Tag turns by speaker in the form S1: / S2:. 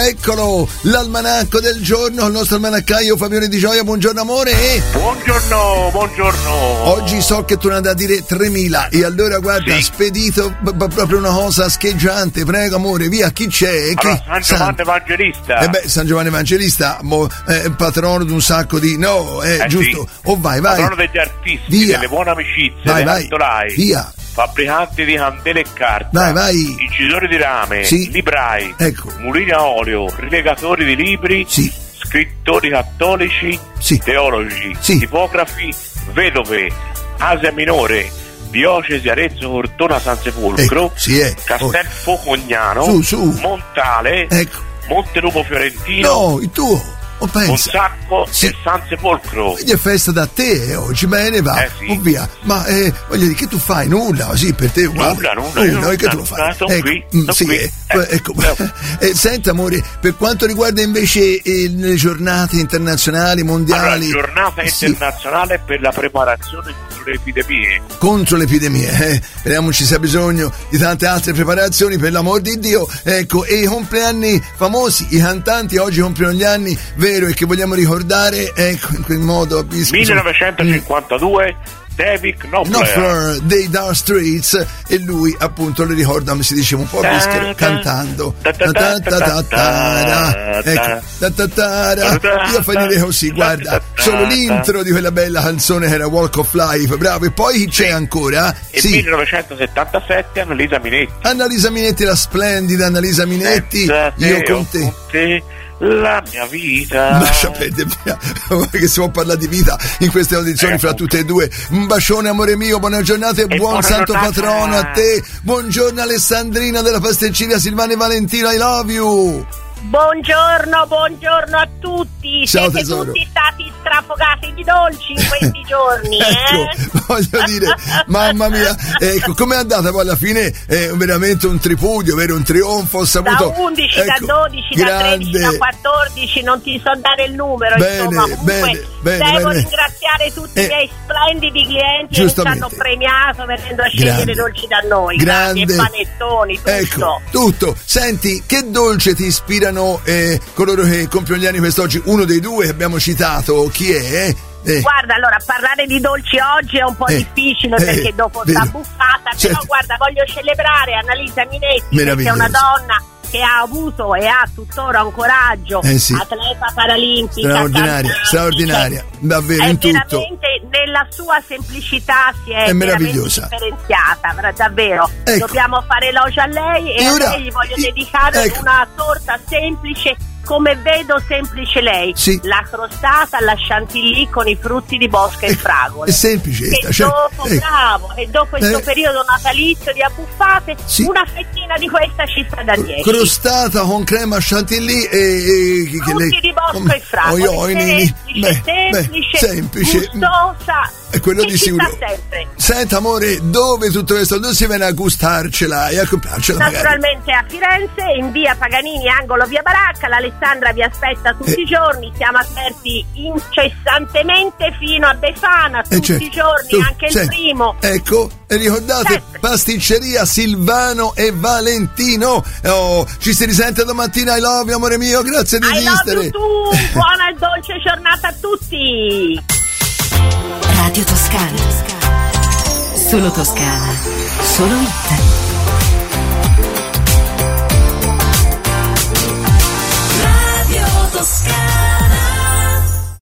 S1: Eccolo, l'almanacco del giorno, il nostro almanaccaio Fabione Di Gioia. Buongiorno amore.
S2: Buongiorno.
S1: Oggi so che tu ne andai a dire 3.000 e allora guarda,
S2: sì.
S1: Spedito proprio una cosa scheggiante. Prego amore, via, chi c'è?
S2: Allora, San Giovanni Evangelista.
S1: San Giovanni Evangelista, patrono di un sacco di... giusto.
S2: Sì.
S1: Oh vai.
S2: Patrono degli artisti,
S1: via.
S2: delle buone amicizie,
S1: vai,
S2: dei cantolai,
S1: via.
S2: Fabbricanti di candele e carta,
S1: vai.
S2: Incisori di rame,
S1: sì.
S2: librai,
S1: ecco.
S2: mulini a olio, rilegatori di libri,
S1: sì.
S2: scrittori cattolici,
S1: sì.
S2: teologi,
S1: sì.
S2: tipografi, vedove, Asia Minore, diocesi Arezzo, Cortona, San Sepolcro, Castel Focognano,
S1: su.
S2: Montale,
S1: ecco.
S2: Montelupo Fiorentino,
S1: no, il tuo.
S2: Monsacco e San Sepolcro.
S1: Quindi è festa da te oggi, bene, va,
S2: sì.
S1: via. Ma voglio dire, che tu fai? Nulla, sì, per te
S2: nulla,
S1: che tu lo fai?
S2: Sono qui.
S1: Ecco. Senta amore, per quanto riguarda invece le giornate internazionali, mondiali,
S2: allora, giornata internazionale per la preparazione contro le epidemie,
S1: speriamo ci sia bisogno di tante altre preparazioni, per l'amor di Dio. Ecco, e i compleanni famosi, i cantanti oggi compiono gli anni, vero, e che vogliamo ricordare, ecco, in quel modo
S2: 1952 David Knopfler
S1: dei Dire Straits, e lui appunto le ricorda, si diceva un po' vischero, cantando io finirei così, guarda, solo l'intro di quella bella canzone che era Walk of Life, bravo. E poi c'è ancora
S2: e 1977 Annalisa Minetti,
S1: la splendida Annalisa Minetti, io con te
S2: la mia vita.
S1: Lascia perdere, che si può parlare di vita in queste audizioni fra tutte e due. Un bacione amore mio, buona giornata e buon santo patrono a te. Buongiorno Alessandrina della pasticceria Silvana e Valentino, I love you.
S3: Buongiorno a tutti.
S1: Ciao,
S3: siete
S1: tesoro.
S3: Tutti stati strafogati di dolci in questi giorni.
S1: Ecco, voglio dire, mamma mia, ecco, com'è andata poi alla fine? Veramente un tripudio, vero? Un trionfo, ho saputo.
S3: Da 11,
S1: ecco,
S3: da 12,
S1: grande.
S3: Da 13, da 14, non ti so dare il numero,
S1: bene,
S3: insomma, comunque devo ringraziare tutti i miei splendidi clienti che ci hanno premiato venendo a scegliere dolci da noi, grandi e panettoni, tutto.
S1: Ecco, tutto. Senti, che dolce ti ispirano coloro che compiono gli anni quest'oggi? Uno dei due che abbiamo citato, chi è?
S3: Guarda, allora, parlare di dolci oggi è un po' difficile perché dopo la buffata, però guarda, voglio celebrare Annalisa Minetti, che è una donna che ha avuto e ha tuttora un coraggio, atleta paralimpica,
S1: straordinaria, davvero, in tutto.
S3: Veramente nella sua semplicità si è
S1: meravigliosa,
S3: differenziata, davvero.
S1: Ecco.
S3: Dobbiamo fare elogio a lei e
S1: ora,
S3: a lei gli voglio dedicare una torta semplice, come vedo semplice lei, la crostata alla chantilly con i frutti di bosco e fragole.
S1: È semplice,
S3: e dopo questo periodo natalizio di abbuffate, una fettina di questa ci sta da 10.
S1: Crostata con crema chantilly e
S3: frutti di bosco e fragole, semplice, gustosa.
S1: È quello di sicuro. Senta amore, dove tutto questo? Dove si viene a gustarcela e a comprarcela?
S3: Naturalmente a Firenze, in via Paganini, angolo via Baracca. L'Alessandra vi aspetta tutti i giorni, siamo aperti incessantemente fino a Befana, tutti i giorni, anche il primo.
S1: Ecco, e ricordate, pasticceria Silvano e Valentino. Ci si risente domattina, I love you, amore mio, grazie di esistere.
S3: Buona e dolce giornata a tutti.
S4: Radio Toscana, solo Toscana, solo hit.